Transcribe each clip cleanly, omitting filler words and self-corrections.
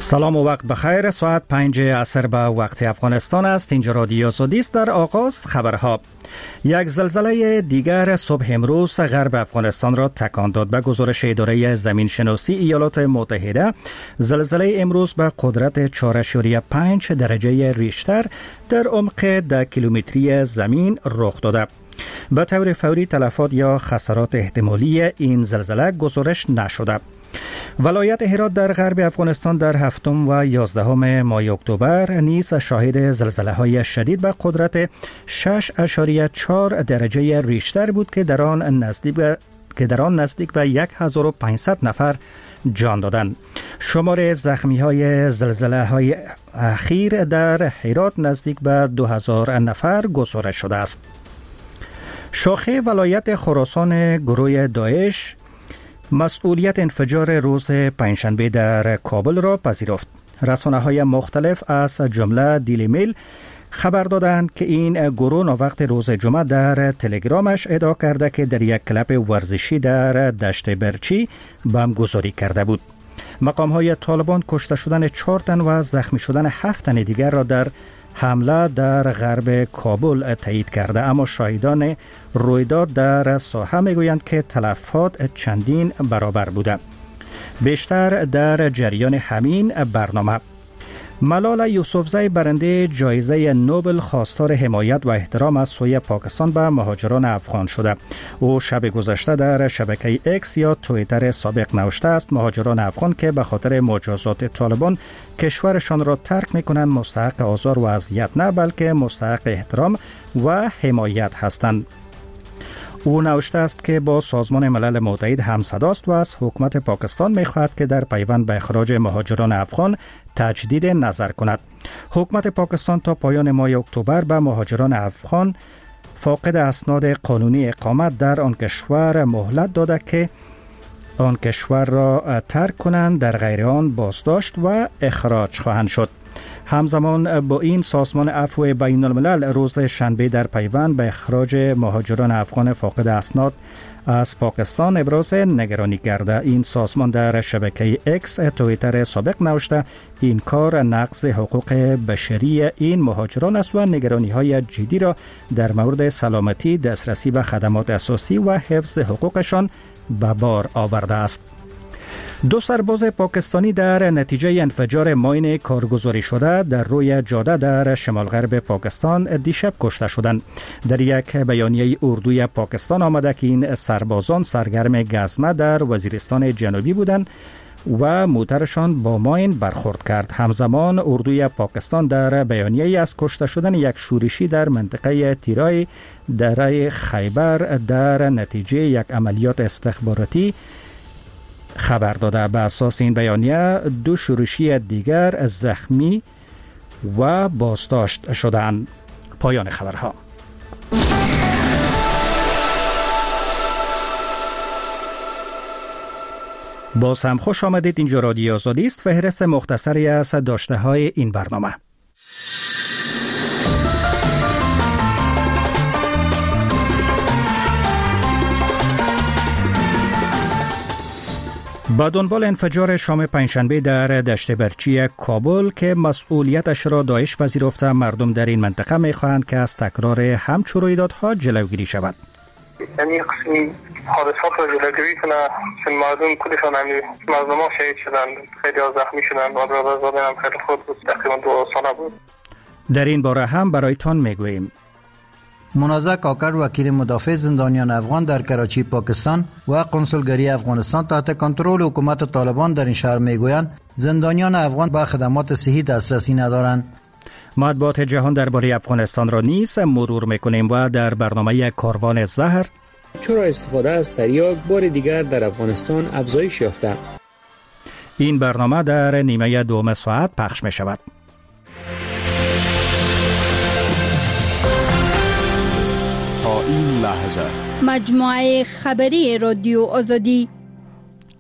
سلام و وقت بخیر. ساعت 5 عصر به وقت افغانستان است. اینجا رادیو آزادی است. در آغاز خبرها. یک زلزله دیگر صبح امروز غرب افغانستان را تکان داد. به گزارش اداره زمین شناسی ایالات متحده، زلزله امروز به قدرت 4.5 درجه ریشتر در عمق 10 کیلومتری زمین رخ داده. به طور فوری تلفات یا خسارات احتمالی این زلزله گزارش نشده. ولایت هرات در غرب افغانستان در 7 و 11 ماه اکتبر نیز شاهد زلزله‌های شدید به قدرت 6.4 درجه ریشتر بود که در آن نزدیک به 1500 نفر جان دادند. شمار زخمی‌های زلزله‌های اخیر در هرات نزدیک به 2000 نفر گزارش شده است. شاخه ولایت خراسان گروه داعش مسئولیت انفجار روز پنجشنبه در کابل را پذیرفت. رسانه‌های مختلف از جمله دیلی میل خبر دادند که این گروه ناوقت روز جمعه در تلگرامش ادعا کرده که در یک کلب ورزشی در دشت برچی بمبگذاری کرده بود. مقام‌های طالبان کشته شدن 4 تن و زخمی شدن 7 تن دیگر را در حمله در غرب کابل تایید کرده، اما شاهدان رویداد در ساحه میگویند که تلفات چندین برابر بوده. بیشتر در جریان همین برنامه. ملال یوسفزی برنده جایزه نوبل خواستار حمایت و احترام از سوی پاکستان به مهاجران افغان شده. او شب گذشته در شبکه اکس یا توییتر سابق نوشته است مهاجران افغان که به خاطر مجازات طالبان کشورشان را ترک می‌کنند مستحق آزار و اذیت نه، بلکه مستحق احترام و حمایت هستند. او نوشته است که با سازمان ملل متحد همصداست و از حکومت پاکستان می‌خواهد که در پیوند به اخراج مهاجران افغان تجدید نظر کند. حکومت پاکستان تا پایان ماه اکتبر به مهاجران افغان فاقد اسناد قانونی اقامت در آن کشور مهلت داده که آن کشور را ترک کنند، در غیر آن بازداشت و اخراج خواهند شد. همزمان با این سازمان عفو بین الملل روز شنبه در پیوند به اخراج مهاجران افغان فاقد اسناد از پاکستان ابراز نگرانی کرده. این سازمان در شبکه اکس توییتر سابق نوشته این کار نقض حقوق بشری این مهاجران است و نگرانی‌های جدی را در مورد سلامتی، دسترسی به خدمات اساسی و حفظ حقوقشان به بار آورده است. 2 سرباز پاکستانی در نتیجه انفجار ماین کارگزاری شده در روی جاده در شمال غرب پاکستان دیشب کشته شدند. در یک بیانیه اردوی پاکستان آمده که این سربازان سرگرم گزمه در وزیرستان جنوبی بودند و موترشان با ماین برخورد کرد. همزمان اردوی پاکستان در بیانیه از کشته شدن یک شورشی در منطقه تیرای دره خیبر در نتیجه یک عملیات استخباراتی خبر داده. به اساس این بیانیه 2 شورشی دیگر زخمی و بازداشت شدند. پایان خبرها. باز هم خوش آمدید. اینجا رادیو آزادی است. فهرست مختصری از داشته های این برنامه. با دنبال انفجار شام پنجشنبه در دشت برچی کابل که مسئولیتش را داعش پذیرفته، مردم در این منطقه می‌خواهند که از تکرار همچون رویدادها جلوگیری شود. یعنی قسمی حادثات را جلوگیری کنه، چون مردم کلشان مظلومان شهید شدند، خیلی زخمی شدند و برادرزاده هم خیلی خود بود، تقریبا 2 ساله بود. در این باره هم برایتان میگوییم. منازع کاکر وکیل مدافع زندانیان افغان در کراچی پاکستان و قنسولگری افغانستان تحت کنترل حکومت طالبان در این شهر میگویند زندانیان افغان به خدمات صحی دسترسی ندارند. مطبوعات جهان درباره افغانستان را نیز مرور میکنیم و در برنامه کاروان زهر چرا استفاده از تریاک بار دیگر در افغانستان افزایش یافته. این برنامه در نیمه دوم ساعت پخش می شود. این لحظه مجموعه خبری رادیو آزادی.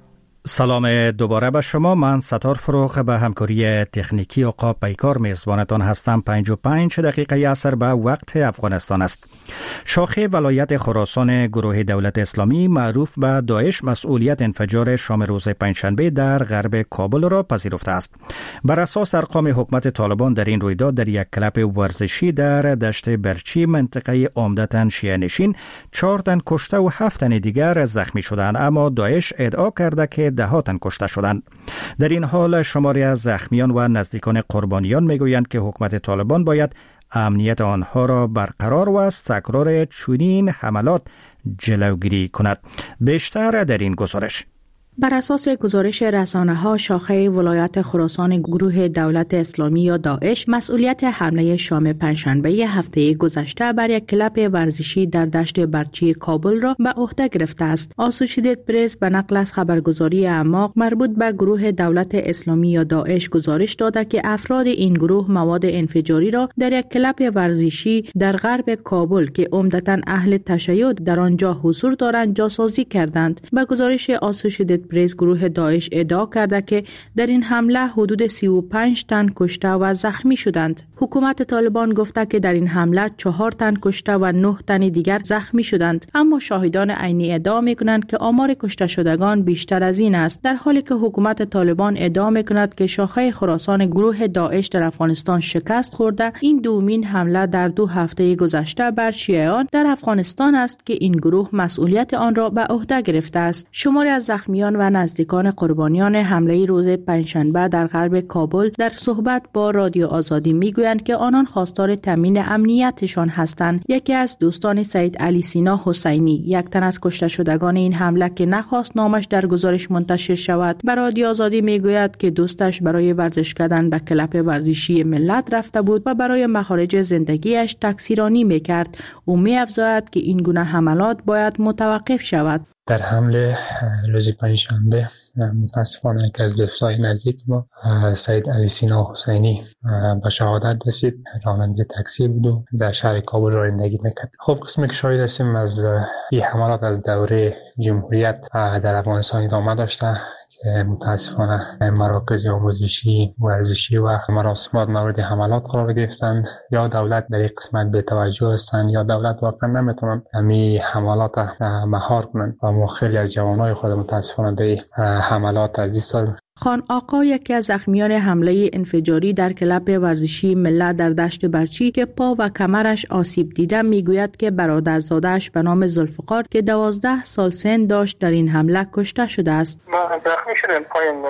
سلام دوباره به شما. من ستار فروغ به همکاری تکنیکی عقاب پیکار میزبانتان هستم. 55 دقیقه عصر به وقت افغانستان است. شاخه ولایت خراسان گروه دولت اسلامی معروف به داعش مسئولیت انفجار شام روز پنجشنبه در غرب کابل را پذیرفته است. بر اساس ارقام حکومت طالبان در این رویداد در یک کلب ورزشی در دشت برچی منطقه عمدتاً شیعه نشین 4 تن کشته و 7 تن دیگر زخمی شدند، اما داعش ادعا کرده که 10 تن کشته شدند. در این حال شماری از زخمیان و نزدیکان قربانیان میگویند که حکومت طالبان باید امنیت آنها را برقرار و از تکرار چنین حملات جلوگیری کند. بیشتر در این گزارش. بر اساس گزارش رسانه‌ها، شاخه ولایت خراسان گروه دولت اسلامی یا داعش مسئولیت حمله شام پنجشنبه هفته گذشته بر یک کلب ورزشی در دشت برچی کابل را به عهده گرفته است. آسوشییتد پرس به نقل از خبرگزاری اعماق مربوط به گروه دولت اسلامی یا داعش گزارش داده که افراد این گروه مواد انفجاری را در یک کلب ورزشی در غرب کابل که عمدتاً اهل تشیع در آنجا حضور دارند جاسازی کردند. به گزارش آسوشییتد پرس، گروه داعش ادعا کرده که در این حمله حدود 35 تن کشته و زخمی شدند. حکومت طالبان گفته که در این حمله 4 تن کشته و 9 تن دیگر زخمی شدند، اما شاهدان عینی ادعا می‌کنند که آمار کشته شدگان بیشتر از این است، در حالی که حکومت طالبان ادعا می‌کند که شاخه خراسان گروه داعش در افغانستان شکست خورده. این دومین حمله در 2 هفته گذشته بر شیعیان در افغانستان است که این گروه مسئولیت آن را به عهده گرفته است. شماری از زخمیان و نزدیکان قربانیان حمله روز پنجشنبه در غرب کابل در صحبت با رادیو آزادی میگویند که آنان خواستار تامین امنیتشان هستند. یکی از دوستان سید علی سینا حسینی، یک تن از کشته شدگان این حمله که نخواست نامش در گزارش منتشر شود، به رادیو آزادی میگوید که دوستش برای ورزش کردن به کلب ورزشی ملت رفته بود و برای مخارج زندگیش تکثیرانی میکرد. او می‌افزاید که این گونه حملات باید متوقف شود. در حمله روز پنجشنبه متاسفانه که از دوستای نزدیک ما سید علی سینا حسینی به شهادت رسید. راننده تاکسی بود و در شهر کابل رانندگی میکرد. خب قسمی که شاهد هستیم از این حملات از دوره جمهوریت در افغانستان ادامه داشته که متاسفانه مراکز آموزشی، ورزشی و مراسمات مورد حملات قرار گرفتند. یا دولت در این قسمت بی توجه هستند یا دولت واقعا نمیتونن همین حملات مهار کنند و ما خیلی از جوانای خود متاسفانه در حملات از این سال. خان آقا، یکی از زخمیان حمله انفجاری در کلب ورزشی ملت در دشت برچی که پا و کمرش آسیب دیده، میگوید که برادرزاده‌اش به نام ذوالفقار که 12 سال سن داشت در این حمله کشته شده است. من زخمی شدم، پایم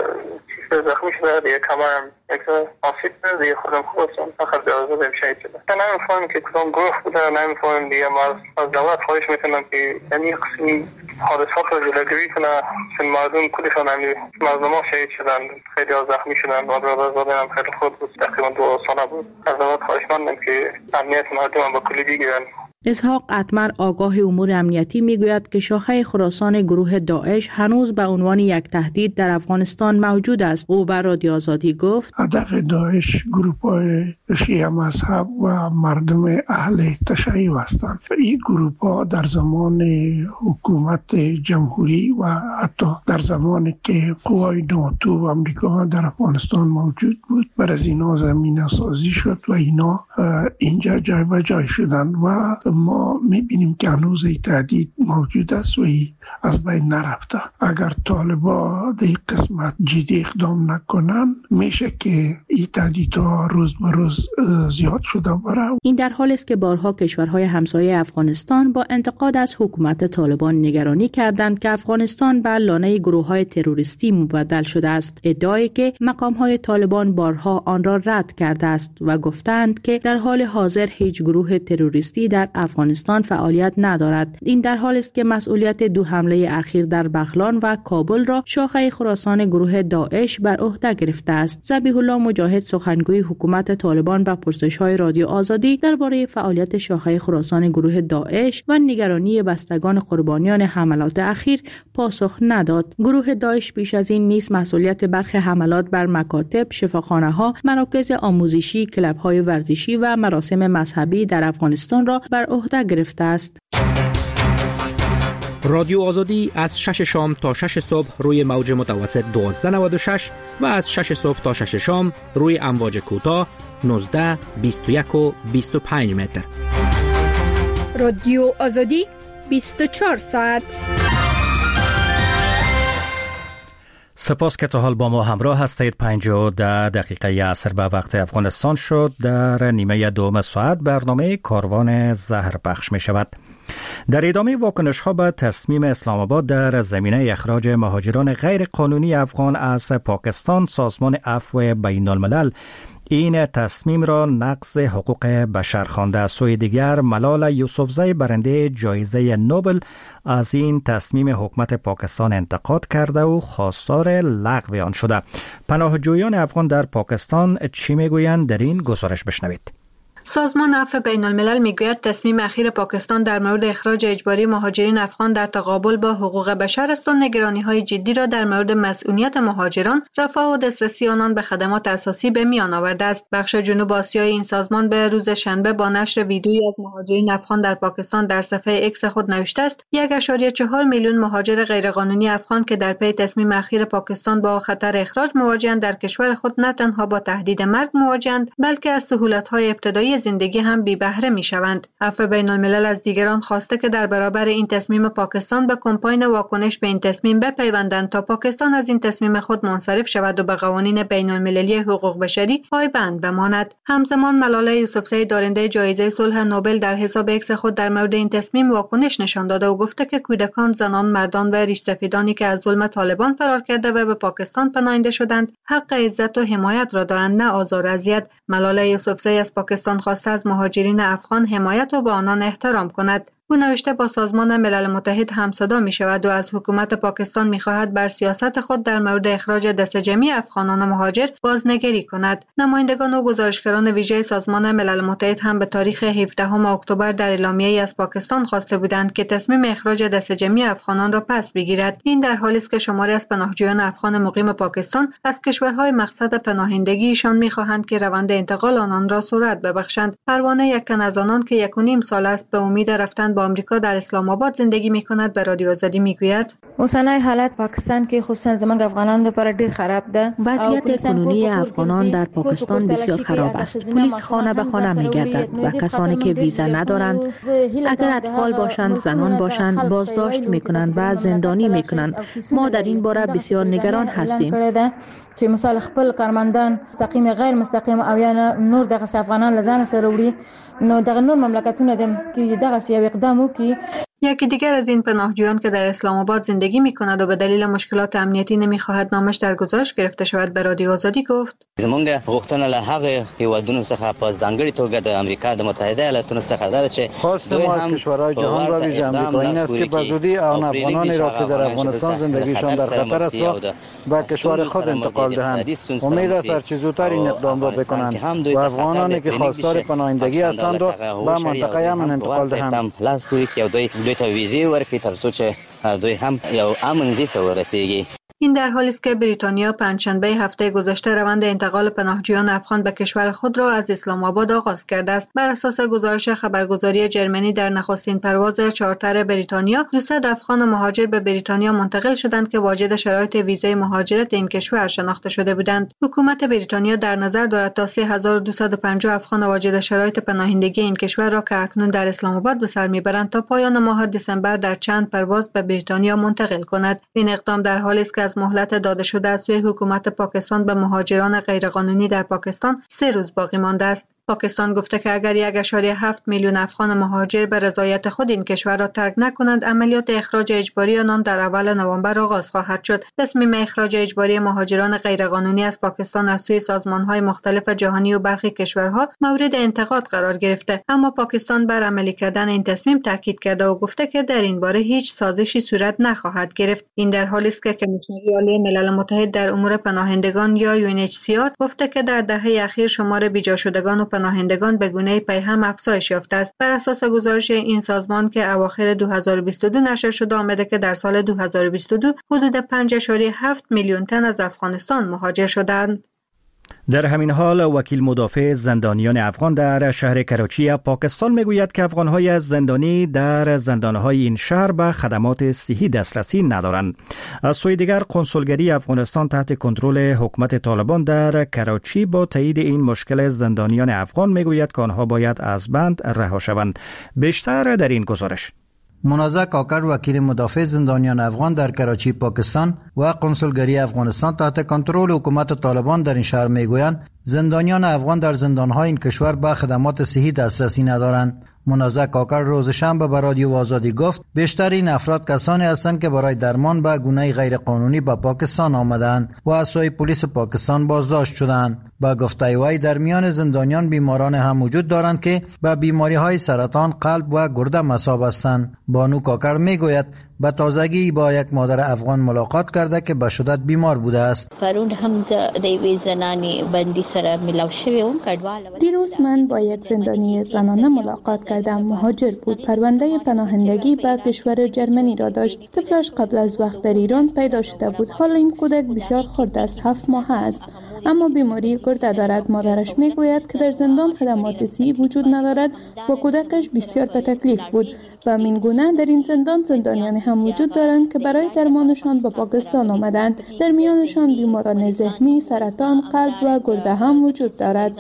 زخمی شده، دیگه کمرم آسیب دیگه خودم خواستم فقط بیازادم شهید شده. من نمیفهمم که کدام گروه بوده، نمیفهمم دیگه. ما از دولت خواهش میکنم که یعنی قسمی حادثات رو جلوگیری کنه، چون مردم کلشان مظلومان شهید شدن، خیلی زخمی شدن و برادرزاده هم خیلی خود بود، تقریبا 2 ساله بود. از دولت خواهش میکنم که امنیت مردم هم با کلی بگیرن. اسحاق اتمر، آگاه امور امنیتی، میگوید که شاخه خراسان گروه داعش هنوز به عنوان یک تهدید در افغانستان موجود است. او بر رادیو آزادی گفت: هدف داعش گروه‌های شیعه مذهب و مردم اهل تشیع هستند. این گروه‌ها در زمان حکومت جمهوری و حتی در زمانی که قوای ناتو و آمریکا در افغانستان موجود بود، بر از اینا زمینه سازی شد و اینا اینجا جای به جای شدن و ما میبینیم که هنوز این تهدید موجود است و از بین نرفته. اگر طالبا در این قسمت جدی اقدام نکنن، میشه که این تهدیدها روز به روز زیاد شده بره. این در حالی است که بارها کشورهای همسایه افغانستان با انتقاد از حکومت طالبان نگرانی کردند که افغانستان به لانه گروه‌های تروریستی مبدل شده است. ادعایی که مقام‌های طالبان بارها آن را رد کرده است و گفتند که در حال حاضر هیچ گروه تروریستی در افغانستان فعالیت ندارد. این در حالی است که مسئولیت 2 حمله اخیر در بغلان و کابل را شاخه خراسان گروه داعش بر عهده گرفته است. ذبیح الله مجاهد، سخنگوی حکومت طالبان، به پرسش‌های رادیو آزادی درباره فعالیت شاخه خراسان گروه داعش و نگرانی بستگان قربانیان حملات اخیر پاسخ نداد. گروه داعش پیش از این نیز مسئولیت برخی حملات بر مکاتب، شفاخانه‌ها، مراکز آموزشی، کلب‌های ورزشی و مراسم مذهبی در افغانستان را بر عهده گرفته است. رادیو آزادی از 6 شام تا 6 صبح روی موج متوسط 1296 و از 6 صبح تا 6 شام روی امواج کوتاه 19 21 و 25 متر. رادیو آزادی 24 ساعت. سپاس که تا حال با ما همراه هستید. 5:10 دقیقه عصر به وقت افغانستان شد. در نیمه دوم ساعت برنامه کاروان زهر پخش می شود. در ادامه واکنش ها به تصمیم اسلام آباد در زمینه اخراج مهاجران غیر قانونی افغان از پاکستان، سازمان عفو بین الملل این تصمیم را نقض حقوق بشر خوانده. از سوی دیگر ملال یوسفزی برنده جایزه نوبل از این تصمیم حکومت پاکستان انتقاد کرده و خواستار لغو آن شده. پناهجویان افغان در پاکستان چی میگویند؟ در این گزارش بشنوید. سازمان عفو بین الملل میگوید تصمیم اخیر پاکستان در مورد اخراج اجباری مهاجرین افغان در تقابل با حقوق بشر است و نگرانی‌های جدی را در مورد مسئولیت مهاجران، رفاه و دسترسی آنان به خدمات اساسی به میان آورده است. بخش جنوب آسیایی این سازمان به روز شنبه با نشر ویدیویی از مهاجرین افغان در پاکستان در صفحه ایکس خود نوشته است 1.4 میلیون مهاجر غیرقانونی افغان که در پی تصمیم اخیر پاکستان با خطر اخراج مواجهند در کشور خود نه تنها با تهدید مرگ مواجهند بلکه از سهولت‌های ابتدایی زندگی هم بی بهره می شوند. عفو بین الملل از دیگران خواسته که در برابر این تصمیم پاکستان به کمپاین واکنش به این تصمیم بپیوندند تا پاکستان از این تصمیم خود منصرف شود و به قوانین بین المللی حقوق بشری پایبند بماند. همزمان ملاله یوسفزی دارنده جایزه صلح نوبل در حساب ایکس خود در مورد این تصمیم واکنش نشان داده و گفته که کودکان، زنان، مردان و ریش سفیدانی که از ظلم طالبان فرار کرده و به پاکستان پناهنده شدند حق عزت و حمایت را دارند، نه آزار و اذیت. ملاله یوسفزی از پاکستان خواسته از مهاجرین افغان حمایت و به آنان احترام کند. او نوشته با سازمان ملل متحد همصدا می شود و از حکومت پاکستان می خواهد بر سیاست خود در مورد اخراج دست جمعی افغانان مهاجر بازنگری کند. نمایندگان و گزارشگران ویژه سازمان ملل متحد هم به تاریخ 17 اکتبر در اعلامیه‌ای از پاکستان خواسته بودند که تصمیم اخراج دست جمعی افغانان را پس بگیرد. این در حالی است که شماری از پناهجویان افغان مقیم پاکستان از کشورهای مقصد پناهندگیشان می خواهند که روند انتقال آنان را سرعت ببخشند. پروانه، یک تن از آنان که 1.5 سال است به امید رفتن با آمریکا در اسلام آباد زندگی می‌کند، به رادیو آزادی میگوید اوسنای حالت پاکستان که خصوصا زمان افغانان لپاره ډیر خراب ده. وضعیت کنونی افغانان در پاکستان بسیار خراب است. پلیس خانه به خانه می‌گردد و کسانی که ویزا ندارند، اگر اطفال باشند، زنان باشند، بازداشت می‌کنند و زندانی می‌کنند. ما در این باره بسیار نگران هستیم. چې مثال خپل کارمندان مستقیم غیر مستقیم او یا نور دغه افغانان لزان سره وړي نو دغه نور مملکتونه دم کې دغه یو اقدام وکړي. یکی دیگر از این پناهجویان که در اسلام آباد زندگی می‌کند و به دلیل مشکلات امنیتی نمی‌خواهد نامش در گزارش گرفته شود به رادیو آزادی گفت زمونږ غوښتنه له هغه هیوادونو څخه په ځانګړي توګه د امریکا د متحده ایالاتونو څخه ده چې خواست ما از کشورهای جهان و ویژه آمریکا این است که به زودی آن افغانانی را که در افغانستان زندگیشان در خطر است را به کشور خود انتقال دهند. امید است هرچه زودتر این اقدام را بکنند و افغانانی که خواستار پناهندگی هستند را به منطقه امن انتقال دهند. این در حالی است که بریتانیا پنجشنبه هفته گذشته روند انتقال پناهجویان افغان به کشور خود را از اسلام آباد آغاز کرده است. بر اساس گزارش خبرگزاری جرمنی در نخستین پرواز چارتر بریتانیا 200 افغان مهاجر به بریتانیا منتقل شدند که واجد شرایط ویزای مهاجرت این کشور شناخته شده بودند. حکومت بریتانیا در نظر دارد تا 3250 افغان واجد شرایط پناهندگی این کشور را که اکنون در اسلام آباد به سر میبرند تا پایان ماه دسامبر در چند پرواز به بریتانیا منتقل کند. این اقدام در حالی است که از مهلت داده شده از سوی حکومت پاکستان به مهاجران غیرقانونی در پاکستان 3 روز باقی مانده است. پاکستان گفته که اگر 1.7 میلیون افغان مهاجر به رضایت خود این کشور را ترک نکنند، عملیات اخراج اجباری آنان در اول نوامبر آغاز خواهد شد. تصمیم اخراج اجباری مهاجران غیرقانونی از پاکستان از سوی سازمان‌های مختلف جهانی و برخی کشورها مورد انتقاد قرار گرفته، اما پاکستان بر عملی کردن این تصمیم تاکید کرده و گفته که در این باره هیچ سازشی صورت نخواهد گرفت. این در حالی است که کمیسیون عالی ملل متحد در امور پناهندگان یا UNHCR گفته که در دهه اخیر شمار بیجا شدگان و پناهندگان به گونه پیهم افزایش یافته است. بر اساس گزارش این سازمان که اواخر 2022 نشر شده آمده که در سال 2022 حدود 5.7 میلیون تن از افغانستان مهاجر شدند. در همین حال وکیل مدافع زندانیان افغان در شهر کراچی پاکستان میگوید که افغانهای زندانی در زندانهای این شهر به خدمات صحی دسترسی ندارند. از سوی دیگر کنسولگری افغانستان تحت کنترل حکومت طالبان در کراچی با تایید این مشکل زندانیان افغان میگوید که آنها باید از بند رها شوند. بیشتر در این گزارش. منازع کاکر وکیل مدافع زندانیان افغان در کراچی پاکستان و کنسولگری افغانستان تحت کنترل حکومت طالبان در این شهر میگویند زندانیان افغان در زندانهای این کشور به خدمات صحی دسترسی ندارند. منازع کاکر روز شنبه به رادیو آزادی گفت بیشتر این افراد کسانی هستند که برای درمان به گونه غیر قانونی به پاکستان آمدند و از سوی پلیس پاکستان بازداشت شدند. با گفته وی در میان زندانیان بیماران هم وجود دارند که به بیماری های سرطان قلب و گرده مصاب هستند. بانو کاکر میگوید به تازگی با یک مادر افغان ملاقات کرده که به شدت بیمار بوده است. پرون هم د زنانی بندی سره ملاو شوم. دیروز من با یک زندانی زنانه ملاقات کردم. مهاجر بود. پرونده پناهندگی به کشور جرمنی را داشت. طفلش قبل از وقت در ایران پیدا شده بود. حال این کودک بسیار خرد است. 7 ماه است. اما بیماری گرده دارد. مادرش میگوید که در زندان خدمات صحی وجود ندارد و کودکش بسیار به تکلیف بود. و همین گونه در این زندان زندانیانی هم وجود دارند که برای درمانشان به پاکستان آمدند. در میانشان بیماران ذهنی، سرطان قلب و گرده هم وجود دارد.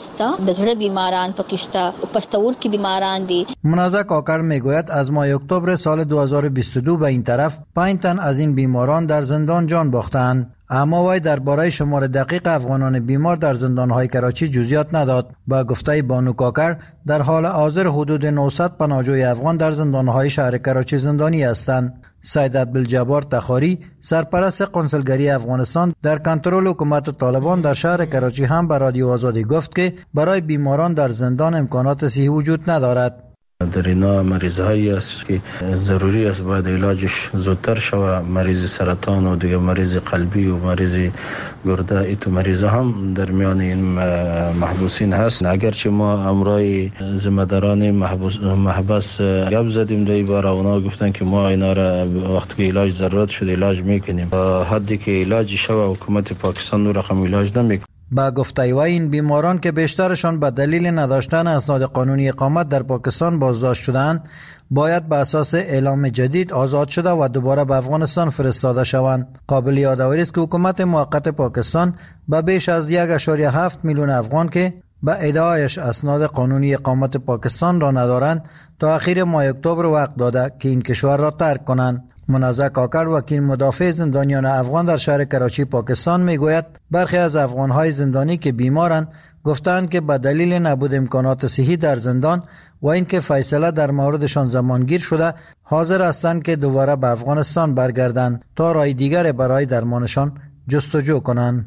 منازع کاکر میگوید از ماه اکتبر سال 2022 به این طرف 5 تن از این بیماران در زندان جان باختند. اما وی درباره شمار دقیق افغانان بیمار در زندانهای کراچی جزئیات نداد. با گفته بانو کاکر در حال حاضر حدود 900 پناهجوی افغان در زندانهای شهر کراچی زندانی هستند. سید عبدالجبار تخاری سرپرست کنسولگری افغانستان در کنترل حکومت طالبان در شهر کراچی هم به رادیو آزادی گفت که برای بیماران در زندان امکانات صحی وجود ندارد. در اینا مریض هایی است که ضروری است باید علاجش زودتر شود. مریض سرطان و دیگه مریض قلبی و مریض گرده، ایتو مریض هم در میان این محبوسین هست. اگرچه ما امرای ذمه‌داران محبس گپ زدیم دوی بار، اونا گفتن که ما اینا را وقتی که علاج ضرورت شده علاج میکنیم. حدی که علاج شود حکومت پاکستان نو رقم علاج نمیکنه. با گفته وی این بیماران که بیشترشان به دلیل نداشتن اسناد قانونی اقامت در پاکستان بازداشت شدند باید به اساس اعلام جدید آزاد شده و دوباره به افغانستان فرستاده شوند. قابل یادآوری است که حکومت موقت پاکستان به بیش از 1.7 میلیون افغان که به ادعایش اسناد قانونی اقامت پاکستان را ندارند تا اخیر ماه اکتبر وقت داده که این کشور را ترک کنند. منازع کاکر وکیل مدافع زندانیان افغان در شهر کراچی پاکستان میگوید برخی از افغانهای زندانی که بیمارند گفتند که به دلیل نبود امکانات صحی در زندان و اینکه فیصله در موردشان زمانگیر شده حاضر هستند که دوباره به افغانستان برگردند تا راه دیگر برای درمانشان جستجو کنند.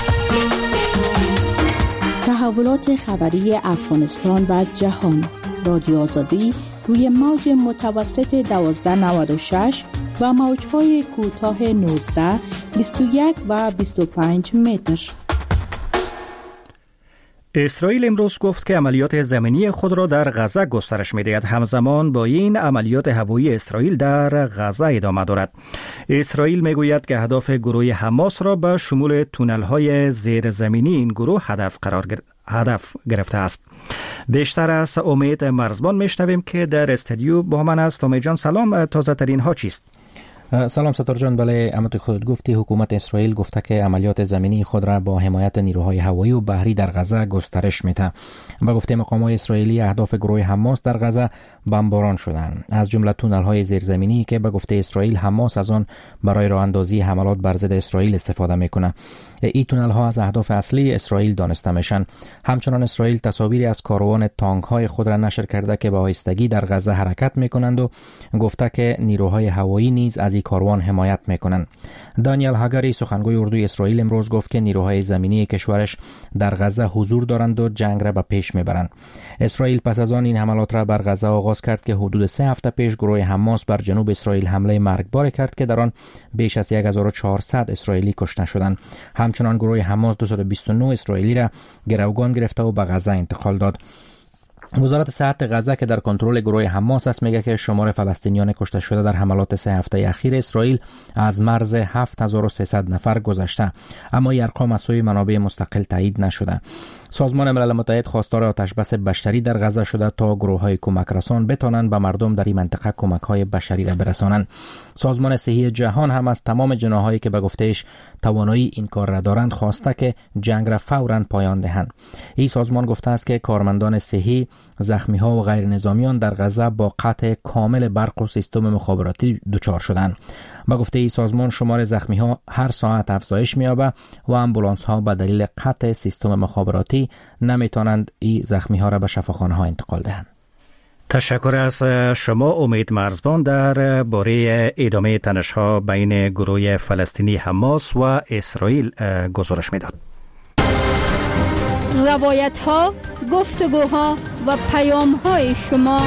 تحولات خبری افغانستان و جهان. رادیو آزادی روی موج متوسط 1296 و موج‌های کوتاه 19، 21 و 25 متر. اسرائیل امروز گفت که عملیات زمینی خود را در غزه گسترش می‌دهد. همزمان با این عملیات هوایی اسرائیل در غزه ادامه دارد. اسرائیل میگوید که هدف گروه حماس را به شمول تونل‌های زیرزمینی این گروه هدف گرفته است. بیشتر از امید مرزبان میشنویم که در استودیو با من است. امید جان سلام، تازه ترین ها چیست؟ سلام ستار جان. بله، همونطور خودت گفتی حکومت اسرائیل گفته که عملیات زمینی خود را با حمایت نیروهای هوایی و بحری در غزه گسترش میده. با گفته مقامات اسرائیلی اهداف گروه حماس در غزه بمباران شدند، از جمله تونل‌های زیرزمینی که به گفته اسرائیل حماس از آن برای راه اندازی حملات بر ضد اسرائیل استفاده میکنه. این تونل ها از اهداف اصلی اسرائیل دانسته میشن. همچنان اسرائیل تصاویری از کاروان تانک های خود را نشر کرده که با آهستگی در غزه حرکت میکنند و گفته که نیروهای هوایی نیز از این کاروان حمایت میکنند. دانیل هاگاری سخنگوی اردوی اسرائیل امروز گفت که نیروهای زمینی کشورش در غزه حضور دارند و جنگ را به پیش میبرند. اسرائیل پس از آن این حملات را بر غزه آغاز کرد که حدود 3 هفته پیش گروه حماس بر جنوب اسرائیل حمله مرگبار کرد که در آن بیش از 1400 اسرائیلی کشته شدند. همچنان گروه حماس 229 اسرائیلی را گروگان گرفته و به غزه انتقال داد. وزارت صحت غزه که در کنترل گروه حماس است میگه که شمار فلسطینیان کشته شده در حملات 3 هفته اخیر اسرائیل از مرز 7300 نفر گذشته، اما این ارقام از سوی منابع مستقل تایید نشده. سازمان ملل متحد خواستار آتش بس بشری در غزه شده تا گروه‌های کمک رسان بتوانند به مردم در این منطقه کمک‌های بشری را برسانند. سازمان صحی جهان هم از تمام جناحایی که به گفتهش توانایی این کار را دارند خواسته که جنگ را فوراً پایان دهند. این سازمان گفته است که کارمندان صحی، زخمی‌ها و غیر نظامیان در غزه با قطع کامل برق و سیستم مخابراتی دچار شدند. با گفته این سازمان شمار زخمی‌ها هر ساعت افزایش می‌یابد و آمبولانس‌ها به دلیل قطع سیستم مخابراتی نمی‌توانند این زخمی‌ها را به شفاخانه‌ها انتقال دهند. تشکر از شما امید مرزبان در باره ادامه تنش‌ها بین گروه فلسطینی حماس و اسرائیل گزارش می‌داد. روایت‌ها، گفتگوها و پیام‌های شما.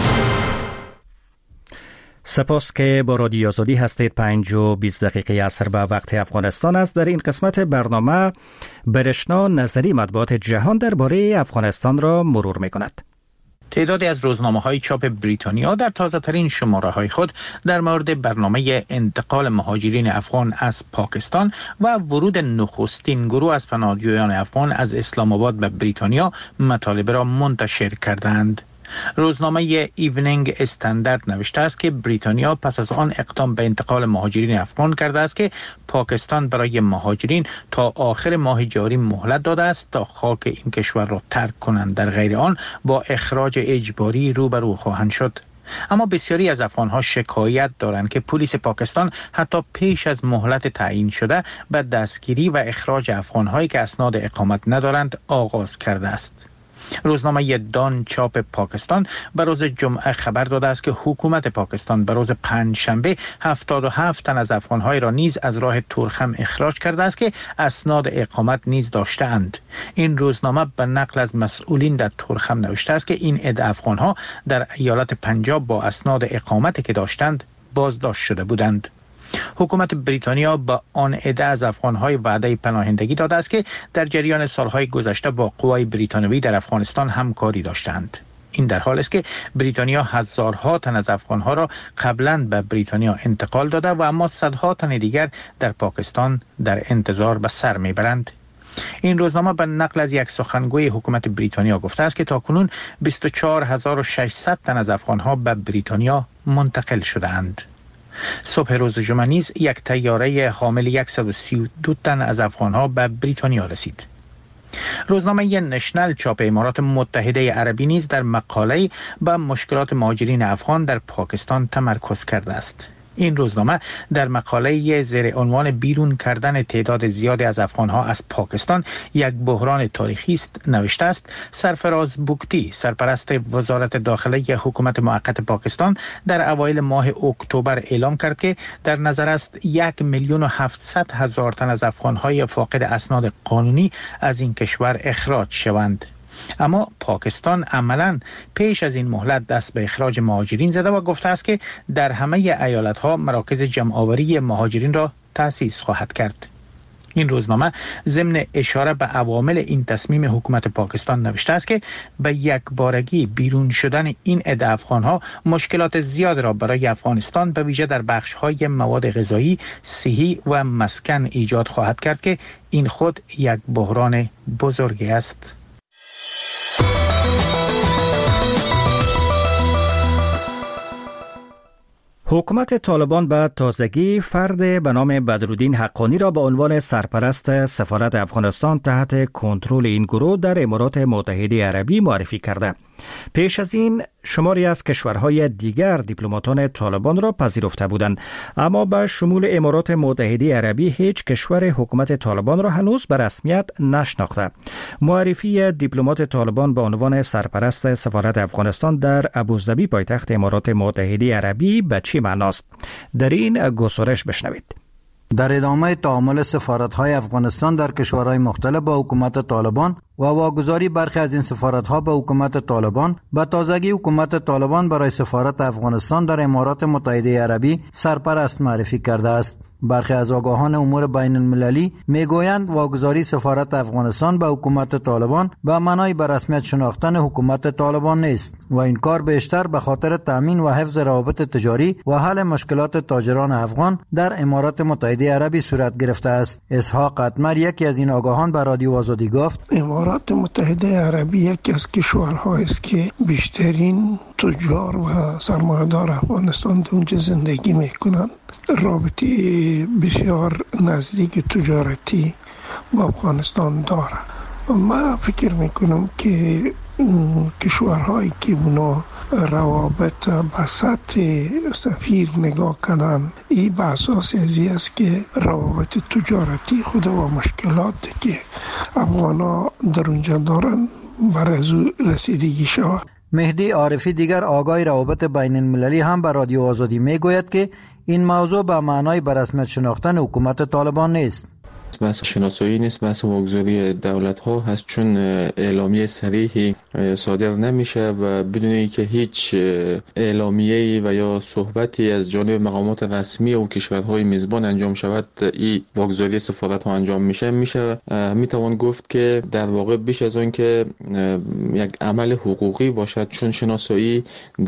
سپاس که با رادیو آزادی هستید. 5:20 عصر به وقت افغانستان است. در این قسمت برنامه برشنا نظری مطبوعات جهان درباره افغانستان را مرور می‌کند. تعدادی از روزنامه‌های چاپ بریتانیا در تازه‌ترین شماره‌های خود در مورد برنامه انتقال مهاجرین افغان از پاکستان و ورود نخستین گروه از پناهجویان افغان از اسلام آباد به بریتانیا مطالب را منتشر کردند. روزنامه ایونینگ استاندارد نوشته است که بریتانیا پس از آن اقدام به انتقال مهاجرین افغان کرده است که پاکستان برای مهاجرین تا آخر ماه جاری مهلت داده است تا خاک این کشور را ترک کنند، در غیر آن با اخراج اجباری روبرو خواهند شد. اما بسیاری از افغانها شکایت دارند که پلیس پاکستان حتی پیش از مهلت تعیین شده به دستگیری و اخراج افغانهایی که اسناد اقامت ندارند آغاز کرده است. روزنامه دان چاپ پاکستان به روز جمعه خبر داده است که حکومت پاکستان به روز پنجشنبه 77 تن از افغانهای را نیز از راه تورخم اخراج کرده است که اسناد اقامت نیز داشتند. این روزنامه به نقل از مسئولین در تورخم نوشته است که این عده افغانها در ایالت پنجاب با اسناد اقامتی که داشتند بازداشت شده بودند. حکومت بریتانیا با آن عده از افغانهای وعده پناهندگی داده است که در جریان سالهای گذشته با قوای بریتانیایی در افغانستان همکاری داشتند. این در حال است که بریتانیا هزارها تن از افغانها را قبلا به بریتانیا انتقال داده و اما صدها تن دیگر در پاکستان در انتظار به سر میبرند. این روزنامه به نقل از یک سخنگوی حکومت بریتانیا گفته است که تاکنون 24600 تن از افغانها به بریتانیا منتقل شده‌اند. صبح روز جمعه نیز یک طیاره حامل 132 تن از افغانها به بریتانیا رسید. روزنامه نشنل چاپ امارات متحده عربی نیز در مقاله به مشکلات مهاجرین افغان در پاکستان تمرکز کرده است. این روزنامه در مقاله زیر عنوان بیرون کردن تعداد زیادی از افغانها از پاکستان یک بحران تاریخی است نوشته است سرفراز بوکتی، سرپرست وزارت داخله حکومت موقت پاکستان، در اوایل ماه اکتبر اعلام کرد که در نظر است 1,700,000 تن از افغانهای فاقد اسناد قانونی از این کشور اخراج شوند. اما پاکستان عملاً پیش از این مهلت دست به اخراج مهاجرین زده و گفته است که در همه ایالت‌ها مراکز جمع‌آوری مهاجرین را تأسیس خواهد کرد. این روزنامه ضمن اشاره به عوامل این تصمیم حکومت پاکستان نوشته است که به یک بارگی بیرون شدن این عده افغانها مشکلات زیاد را برای افغانستان به ویژه در بخش‌های مواد غذایی، صحی و مسکن ایجاد خواهد کرد که این خود یک بحران بزرگی است. حکومت طالبان به تازگی فرد به نام بدرالدین حقانی را به عنوان سرپرست سفارت افغانستان تحت کنترل این گروه در امارات متحده عربی معرفی کرده. پیش از این شماری از کشورهای دیگر دیپلماتان طالبان را پذیرفته بودند، اما به شمول امارات متحده عربی هیچ کشور حکومت طالبان را هنوز به رسمیت نشناخته. معرفی دیپلمات طالبان به عنوان سرپرست سفارت افغانستان در ابوظبی پایتخت امارات متحده عربی به چه معناست؟ در این گزارش بشنوید. در ادامه تعامل سفارت‌های افغانستان در کشورهای مختلف با حکومت طالبان، و واگذاری برخی از این سفارت‌ها به حکومت طالبان به تازگی حکومت طالبان برای سفارت افغانستان در امارات متحده عربی سرپرست معرفی کرده است. برخی از آگاهان امور بین المللی میگویند واگذاری سفارت افغانستان به حکومت طالبان به معنای به رسمیت شناختن حکومت طالبان نیست و این کار بیشتر به خاطر تامین و حفظ روابط تجاری و حل مشکلات تاجران افغان در امارات متحده عربی صورت گرفته است. اسحاق اتمر، یکی از این آگاهان، به رادیو آزادی گفت: امارات متحده عربی یکی از کشورهایی است که بیشترین تجار و سرمایه‌دار افغانستان در اونجا زندگی میکنند. رابطه بسیار نزدیک تجارتی با افغانستان داره. من فکر میکنم که کشورهایی که اونا روابط به سطح سفیر نگاه کنن، این به اساس ازی است که روابط تجارتی خود و مشکلاتی که افغانا در اونجا دارن برای رسیدگی شود. مهدی عارفی، دیگر آگاه روابط بین المللی، هم به رادیو آزادی میگوید که این موضوع به معنای به رسمیت شناختن حکومت طالبان نیست. بحث شناسایی نیست، بحث واگذاری دولت ها هست، چون اعلامیه صریحی صادر نمیشه و بدون اینکه هیچ اعلامیه‌ای و یا صحبتی از جانب مقامات رسمی و کشورهای میزبان انجام شود، این واگذاری سفارت ها انجام میشه میتوان گفت که در واقع بیش از آن که یک عمل حقوقی باشد، چون شناسایی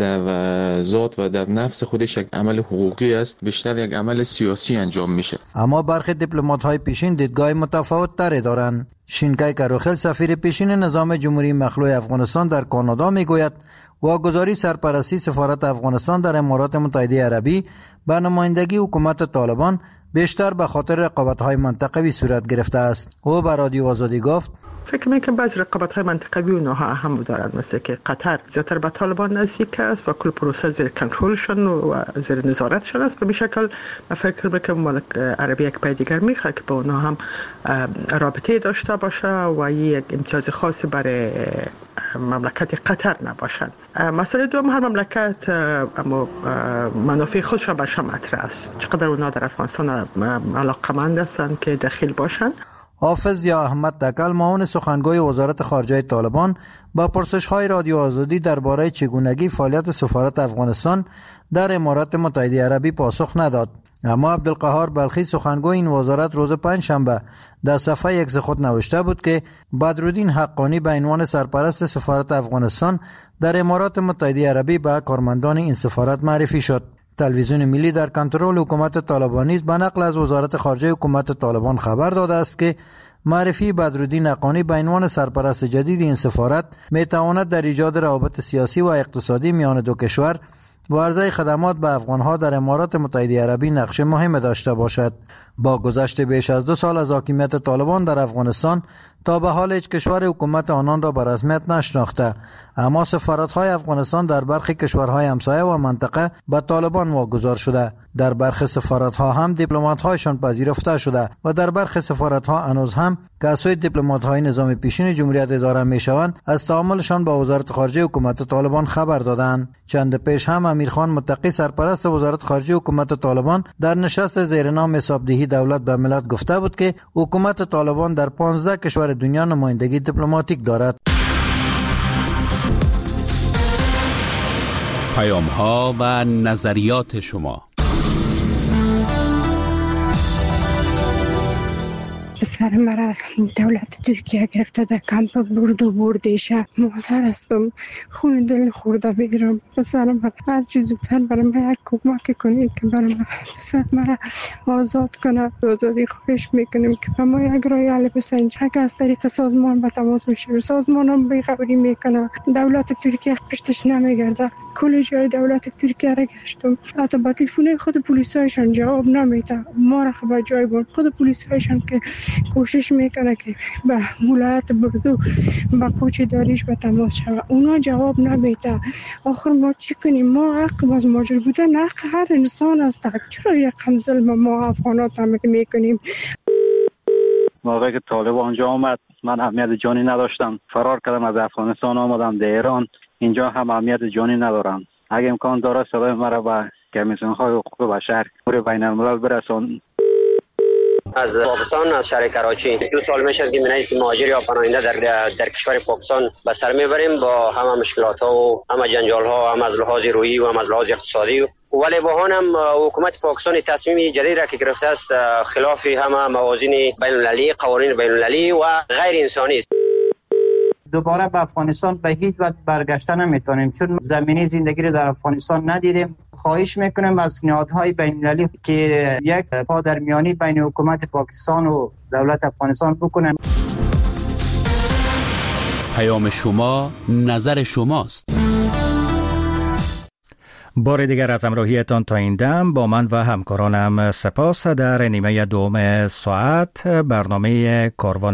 در ذات و در نفس خودش یک عمل حقوقی است، بیشتر یک عمل سیاسی انجام میشه. اما برخی دیپلمات های پیشین دیدگاه متفاوت تری دارند. شینکای کاروخل، سفیر پیشین نظام جمهوری مخلوع افغانستان در کانادا، میگوید واگذاری سرپرستی سفارت افغانستان در امارات متحده عربی به نمایندگی حکومت طالبان بیشتر به خاطر رقابت‌های منطقوی صورت گرفته است. او به رادیو آزادی گفت: فکر میکنم بعضی رقابت‌های منطقوی اونها اهم دارند، مثل که قطر زیادتر به طالبان نزدیک است و کل پروسه زیر کنترلشون و زیر نظارتشون است. به این شکل فکر میکنم مملکت عربی یک پای دیگر میخواد که با اونها هم رابطه داشته باشه و یک امتیاز خاصی برای مملکت قطر نباشد. مسئله دوم، هر مملکت اما منافع خودش را برش مطرح است. چقدر اونها در افغانستان علاقمند هستند که دخیل باشند. حافظ یا احمد تکل، معاون سخنگوی وزارت خارجه طالبان، با پرسش‌های رادیو آزادی درباره چگونگی فعالیت سفارت افغانستان در امارات متحده عربی پاسخ نداد. اما عبدالقهار بلخی، سخنگوی این وزارت، روز پنجشنبه در صفحه ایکس خود نوشته بود که بدرالدین حقانی به عنوان سرپرست سفارت افغانستان در امارات متحده عربی به کارمندان این سفارت معرفی شد. تلویزیون ملی در کنترل حکومت طالبانی به نقل از وزارت خارجه حکومت طالبان خبر داده است که معرفی بدرالدین حقانی به عنوان سرپرست جدید این سفارت میتواند در ایجاد روابط سیاسی و اقتصادی میان دو کشور و عرضه خدمات به افغانها در امارات متحده عربی نقش مهم داشته باشد. با گذشت بیش از 2 سال از حاکمیت طالبان در افغانستان، تا به حال هیچ کشور حکومت آنان را به رسمیت نشناخته، اما سفارت‌های افغانستان در برخی کشورهای همسایه و منطقه به طالبان واگذار شده. در برخی سفارت‌ها هم دیپلمات‌هایشان پذیرفته شده و در برخی سفارت‌ها هنوز هم که از سوی دیپلمات‌های نظام پیشین جمهوریت اداره می‌شوند، از تعاملشان با وزارت خارجه حکومت طالبان خبر دادند. چند پیش هم امیرخان متقی، سرپرست وزارت خارجه حکومت طالبان، در نشست زیر نام حسابدهی دولت به ملت گفته بود که حکومت طالبان در 15 کشور دنیا نمایندگی دیپلماتیک دارد. پیام‌ها و نظریات شما. پسر مرا دولت ترکیه گرفته در کمپ بردیشه. مادر هستم، خون دل خورده بگیرم. پسر مرا هر چیز زودتر برای من یک کمک کنید که برای من پسر مرا آزاد کنه. آزادی خواهش میکنیم که به ما یک رای حل بسازید. چک از طریق سازمان به تماس میشه، سازمان هم بیخبری میکنه، دولت ترکیه پشتش نمیگرده. کل جای دولت ترکیه را گشتم، حتی با تلفن خود پلیسایشان جواب نمیده. ما را خبر جای بود خود پلیسایشان که کوشش میکنه که به ولایت بردو با کوچ داریش به تماس شود، اونا جواب نمیده. آخر ما چی کنیم؟ ما حق باز ماجر بودن حق هر انسان است. چرا یک هم ظلم ما افغانات هم میکنیم؟ موقعی که طالب آنجا آمد، من اهمیت جانی نداشتم، فرار کردم از افغانستان، آمدم در ایران. اینجا هم اهمیت جانی ندارم. اگه امکان داره صدای مرا به کمیسیون های حقوق بشر بین الملل برسون. از پاکستان، از شهر کراچی 2 سال میشه که من مهاجر یا پناهنده در کشور پاکستان به سر میبریم با همه مشکلات ها و همه جنجال ها، هم از لحاظ روحی و هم از لحاظ اقتصادی. ولی با هم حکومت پاکستان تصمیم جدید را که گرفته است خلاف همه موازین بین المللی، قوانین بین المللی و غیر انسانی است. دوباره به افغانستان به هیچ وجه برگشته نمیتونیم چون زمینی زندگی رو در افغانستان ندیدیم. خواهش میکنیم از نهادهای بین المللی که یک پادرمیانی بین حکومت پاکستان و دولت افغانستان بکنن. پیام شما، نظر شماست. بار دیگر از همراهیتان تا این دم با من و همکارانم سپاس. در نیمه دوم ساعت برنامه کاروان